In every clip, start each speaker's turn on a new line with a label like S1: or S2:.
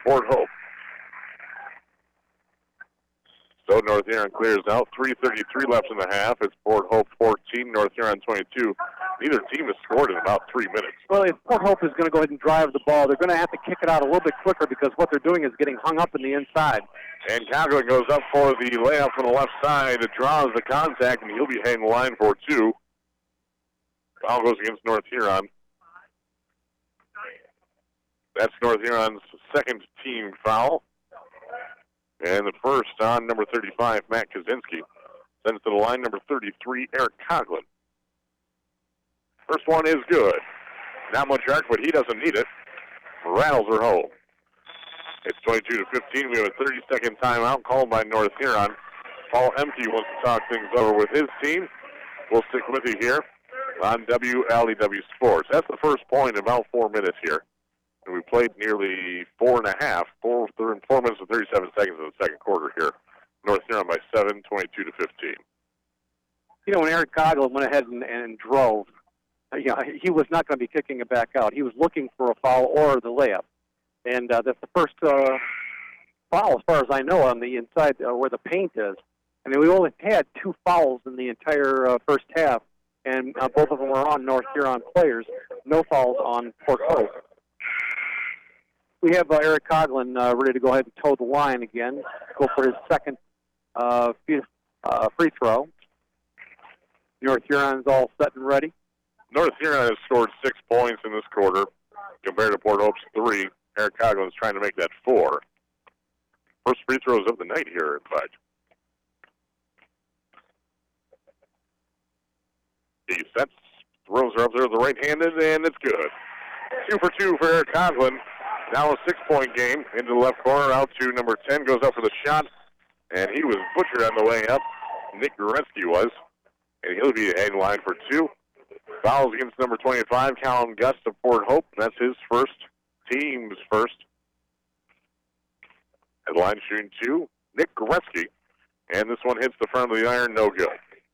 S1: Port Hope. So North Huron clears out. 3:33 left in the half. It's Port Hope 14, North Huron 22. Neither team has scored in about 3 minutes.
S2: Well, if Port Hope is going to go ahead and drive the ball, they're going to have to kick it out a little bit quicker because what they're doing is getting hung up in the inside.
S1: And Conklin goes up for the layup from the left side. It draws the contact, and he'll be heading the line for two. Foul goes against North Huron. That's North Huron's second team foul. And the first on number 35, Matt Kaczynski. Sends to the line number 33, Eric Conklin. First one is good. Not much arc, but he doesn't need it. Rattles her home. It's 22-15. We have a 30-second timeout called by North Huron. Paul Emke wants to talk things over with his team. We'll stick with you here on WLEW Sports. That's the first point in about 4 minutes here. And we played nearly 4 minutes and 37 seconds in the second quarter here. North Huron by 7, 22-15.
S2: You know, when Eric Conklin went ahead and drove, he was not going to be kicking it back out. He was looking for a foul or the layup. And that's the first foul, as far as I know, on the inside where the paint is. I mean, we only had 2 fouls in the entire first half, and both of them were on North Huron players. No fouls on Port Hope. We have Eric Conklin ready to go ahead and toe the line again, go for his second free throw. North Huron's all set and ready.
S1: North Huron has scored 6 points in this quarter compared to Port Hope's 3. Eric Conklin is trying to make that 4. First free throws of the night here, in fact. He sets, throws her up there with the right-handed, and it's good. 2 for 2 for Eric Conklin. Now a 6-point game into the left corner. Out to number 10, goes up for the shot, and he was butchered on the way up. Nick Goretzky was, and he'll be ahead in line for 2. Fouls against number 25, Callum Gust of Port Hope. That's his first, team's first. At line shooting 2, Nick Goretzky, and this one hits the front of the iron, no good.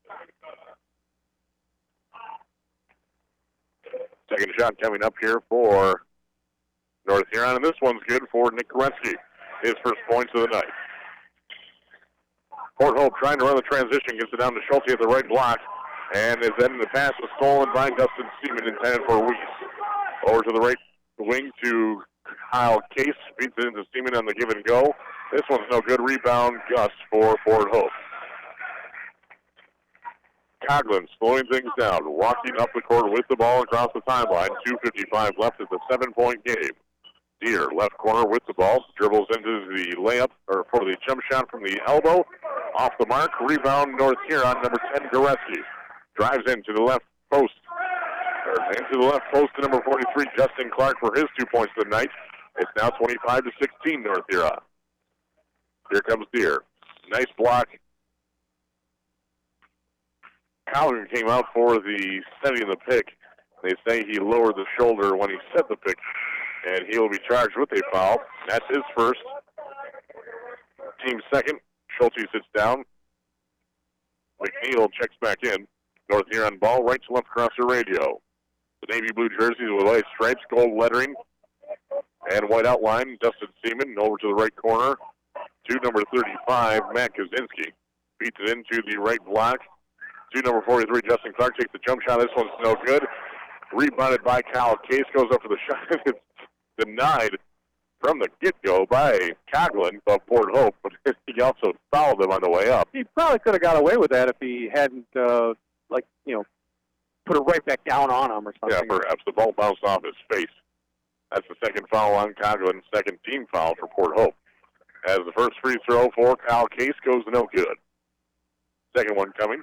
S1: Second shot coming up here for North Huron, and this one's good for Nick Goretzky. His first points of the night. Port Hope trying to run the transition, gets it down to Schulte at the right block, and is then the pass was stolen by Dustin Seaman, intended for Weiss. Over to the right wing to Kyle Case, beats it into Seaman on the give and go. This one's no good. Rebound, Gus for Port Hope. Conklin slowing things down, walking up the court with the ball across the timeline. 2:55 left. It's a 7-point game. Deere, left corner with the ball, dribbles into the layup, or for the jump shot from the elbow. Off the mark, rebound North Huron, number 10, Goretzky. Drives into the left post. Into the left post to number 43, Justin Clark, for his 2 points of the night. It's now 25-16 North Huron. Here comes Deere. Nice block. Conklin came out for the setting the pick. They say he lowered the shoulder when he set the pick, and he will be charged with a foul. That's his first. Team second. Schulte sits down. McNeil checks back in. North Huron ball, right to left across the radio. The navy blue jerseys with white stripes, gold lettering, and white outline. Dustin Seaman over to the right corner to number 35, Matt Kaczynski. Beats it into the right block to number 43, Justin Clark. Takes the jump shot. This one's no good. Rebounded by Kyle Case. Goes up for the shot. It's denied from the get-go by Conklin of Port Hope, but he also fouled him on the way up.
S2: He probably could have got away with that if he hadn't, put it right back down on him or something.
S1: Yeah, perhaps the ball bounced off his face. That's the second foul on Conklin, second team foul for Port Hope. As the first free throw for Kyle Case goes no good. Second one coming.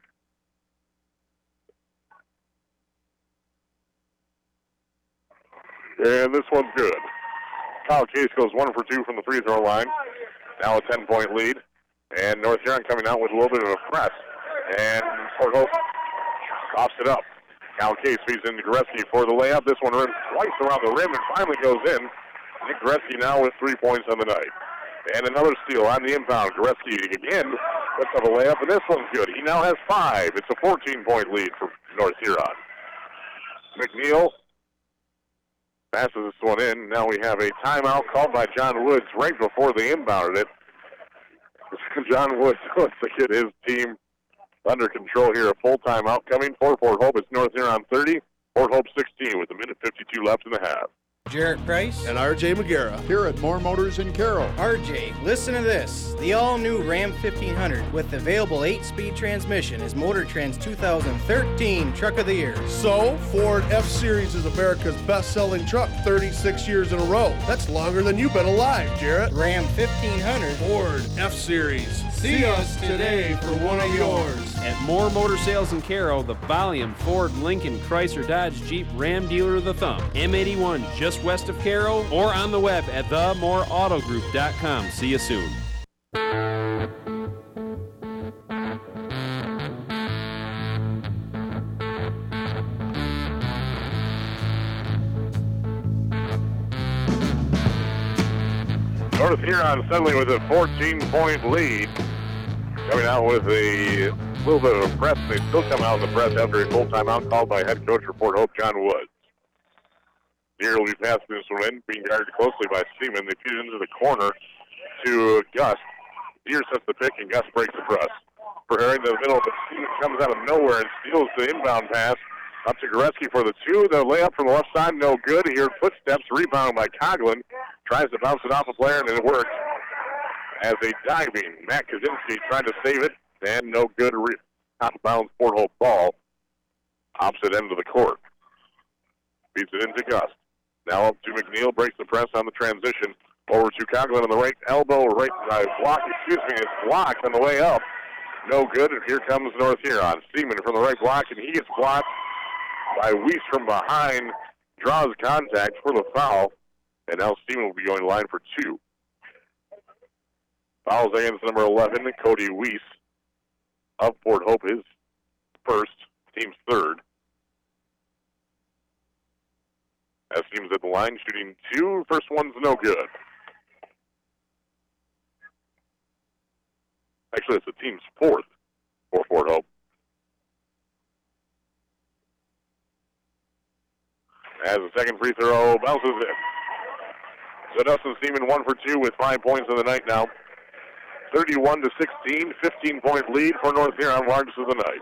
S1: And this one's good. Kyle Case goes 1 for 2 from the free throw line. Now a 10-point lead. And North Huron coming out with a little bit of a press. And Port Hope coughs it up. Kyle Case feeds into Goretzky for the layup. This one rims twice around the rim and finally goes in. Nick Goretzky now with 3 points on the night. And another steal on the inbound. Goretzky again puts up a layup, and this one's good. He now has 5. It's a 14-point lead for North Huron. McNeil Passes this one in. Now we have a timeout called by John Woods right before they inbounded it. John Woods wants to get his team under control here. A full timeout coming for Fort Hope. It's North Huron 30, Fort Hope 16 with a minute 52 left in the half.
S3: Jarrett Price
S4: and RJ McGarrah here at Moore Motors in Carroll.
S3: RJ, listen to this. The all-new Ram 1500 with available 8-speed transmission is Motor Trend's 2013 Truck of the Year.
S4: So, Ford F-Series is America's best-selling truck 36 years in a row. That's longer than you've been alive, Jarrett.
S3: Ram 1500.
S4: Ford F-Series. See us today for one of yours.
S5: At Moore Motor Sales in Carroll, the volume Ford, Lincoln, Chrysler, Dodge, Jeep, Ram dealer of the thumb. M81 just west of Carroll or on the web at themooreautogroup.com. See you soon.
S1: North Huron suddenly with a 14-point lead. Coming out with a little bit of a press. They still come out in the press after a full timeout called by head coach for Fort Hope, John Woods. Deere will be passing this one in, being guarded closely by Seaman. They feed it into the corner to Gus. Deere sets the pick, and Gus breaks the press. Preparing the middle, but Seaman comes out of nowhere and steals the inbound pass up to Goretzky for the two. The layup from the left side, no good. He heard footsteps, rebounded by Coughlin. Tries to bounce it off a player, and it works. As a diving, Matt Kaczynski tried to save it, and no good. Out-of-bounds Fort Hope ball. Opposite end of the court. Beats it into Gus. Now up to McNeil, breaks the press on the transition. Over to Coughlin on the right elbow, it's blocked on the way up. No good, and here comes North Huron. Seaman from the right block, and he gets blocked by Weiss from behind. Draws contact for the foul, and now Seaman will be going line for two. Fouls against number 11, Cody Weiss of Fort Hope, his first, team's third. As team's at the line, shooting two. First one's no good. Actually, it's the team's fourth for Fort Hope. As the second free throw bounces in. So Dustin Seaman 1 for 2 with 5 points in the night now. 31-16, 15-point lead for North Huron, largest of the night.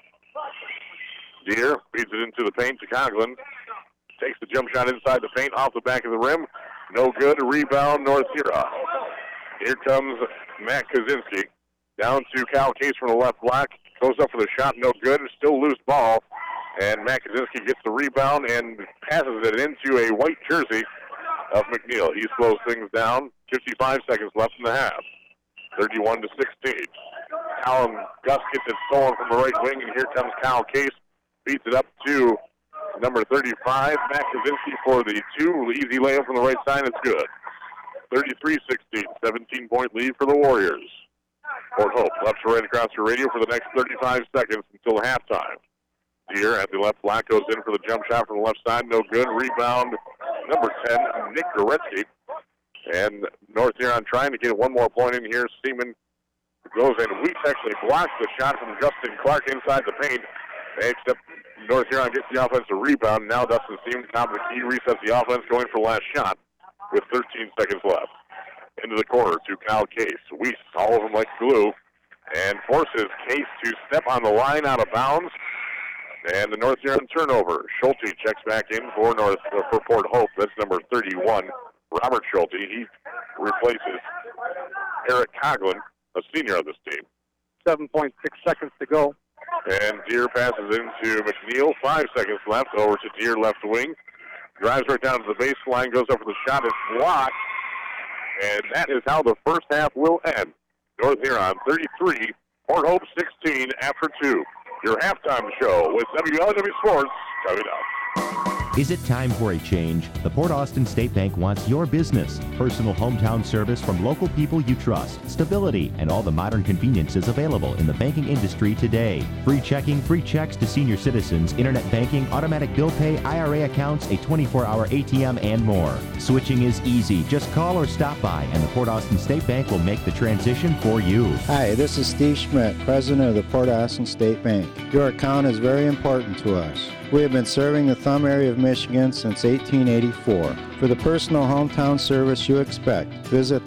S1: Deere feeds it into the paint to Coughlin. Takes the jump shot inside the paint, off the back of the rim. No good. Rebound, North Huron. Here comes Matt Kaczynski. Down to Cal Case from the left block. Goes up for the shot, no good. Still loose ball. And Matt Kaczynski gets the rebound and passes it into a white jersey of McNeil. He slows things down. 55 seconds left in the half. 31-16. Callum Gus gets it stolen from the right wing, and here comes Cal Case. Beats it up to number 35, Matt Kaczynski for the two. Easy layup from the right side. It's good. 33-16, 17-point lead for the Warriors. Fort Hope left to right across your radio for the next 35 seconds until halftime. Deere at the left block goes in for the jump shot from the left side. No good. Rebound, number 10, Nick Goretzky. And North Huron trying to get one more point in here. Seaman goes in. Weeks actually blocks the shot from Justin Clark inside the paint. Except North Huron gets the offensive rebound. Now Dustin Seaman, top of the key, resets the offense, going for the last shot with 13 seconds left. Into the corner to Kyle Case. Weiss, all of them like glue, and forces Case to step on the line out of bounds. And the North Huron turnover. Schulte checks back in for Fort Hope. That's number 31, Robert Schulte. He replaces Eric Coughlin, a senior of this team.
S2: 7.6 seconds to go.
S1: And Deere passes into McNeil. 5 seconds left. Over to Deere left wing. Drives right down to the baseline. Goes up for the shot. It's blocked. And that is how the first half will end. North Huron 33, Fort Hope 16 after 2. Your halftime show with WLW Sports coming up.
S6: Is it time for a change? The Port Austin State Bank wants your business. Personal hometown service from local people you trust. Stability and all the modern conveniences available in the banking industry today. Free checking, free checks to senior citizens, internet banking, automatic bill pay, IRA accounts, a 24-hour ATM, and more. Switching is easy. Just call or stop by, and the Port Austin State Bank will make the transition for you.
S7: Hi, this is Steve Schmidt, President of the Port Austin State Bank. Your account is very important to us. We have been serving the Thumb area of Michigan since 1884. For the personal hometown service you expect, visit